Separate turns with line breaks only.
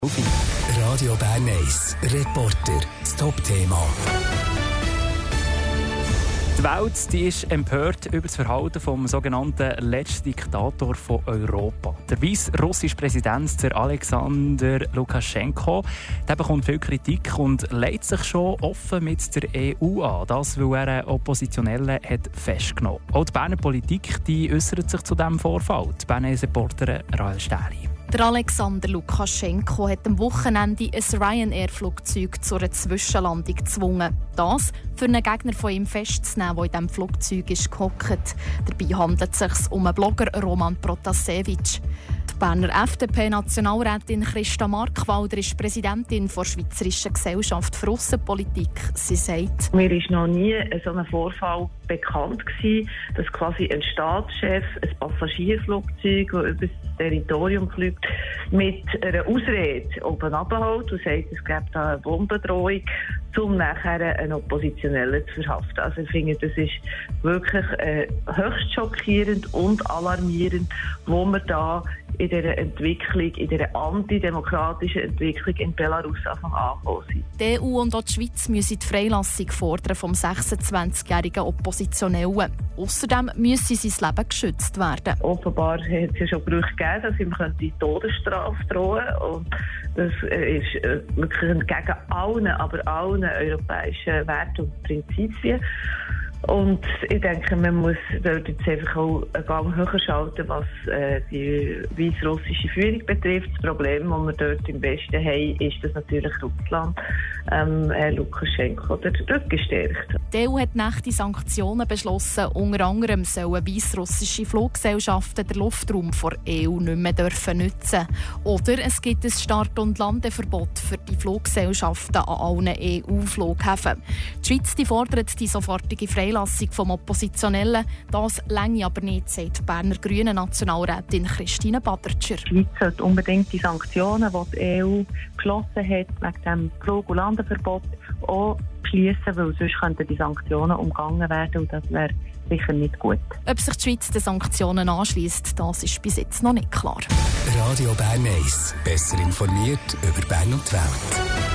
Radio Bern 1, Reporter, das Top-Thema.
Die Welt die ist empört über das Verhalten vom sogenannten letzten Diktator von Europa. Der weißrussische Präsident, der Alexander Lukaschenko, der bekommt viel Kritik und legt sich schon offen mit der EU an. Das, weil er einen Oppositionellen hat festgenommen. Auch die Berner Politik die äußert sich zu diesem Vorfall. Die Berner Reporterin Rahel Stähli.
Der Alexander Lukaschenko hat am Wochenende ein Ryanair-Flugzeug zu einer Zwischenlandung gezwungen. Das für einen Gegner von ihm festzunehmen, der in diesem Flugzeug ist gehockt. Dabei handelt es sich um einen Blogger Roman Protasevich. Die Berner FDP-Nationalrätin Christa Markwalder ist Präsidentin der Schweizerischen Gesellschaft für Aussenpolitik. Sie sagt:
Mir ist noch nie so ein Vorfall bekannt gewesen, dass quasi ein Staatschef ein Passagierflugzeug, das über das Territorium fliegt, mit einer Ausrede oben runterholt und sagt, es gäbe da eine Bombendrohung, um nachher einen Oppositionellen zu verhaften. Also ich finde, das ist wirklich höchst schockierend und alarmierend, wo wir da in dieser Entwicklung, in dieser antidemokratischen Entwicklung in Belarus angekommen sind.
Die EU und auch die Schweiz müssen die Freilassung fordern vom 26-jährigen Oppositionellen. Außerdem müsse sein Leben geschützt werden.
Offenbar hat es ja schon Gerüchte gegeben, dass ihm die Todesstrafe drohen könnte. Und das ist wirklich entgegen allen europäischen Werten und Prinzipien. Und ich denke, man muss dort jetzt einfach auch einen Gang höher schalten, was die weißrussische Führung betrifft. Das Problem, das wir dort im Westen haben, ist, dass natürlich Russland Lukaschenko den Rücken stärkt.
Die EU hat nächste Sanktionen beschlossen. Unter anderem sollen weißrussische Fluggesellschaften den Luftraum der EU nicht mehr nutzen. Oder es gibt ein Start- und Landeverbot für die Fluggesellschaften an allen EU-Flughäfen. Die Schweiz die fordert die sofortige Freilassung vom Oppositionellen. Das reiche aber nicht, sagt die Berner Grünen Nationalrätin Christine Badertscher.
Die Schweiz sollte unbedingt die Sanktionen, die die EU beschlossen hat, wegen dem Flug- und Landeverbot, auch beschließen, weil sonst könnten die Sanktionen umgangen werden und das wäre sicher nicht gut.
Ob sich die Schweiz den Sanktionen anschliesst, das ist bis jetzt noch nicht klar.
Radio Bern 1, besser informiert über Bern und die Welt.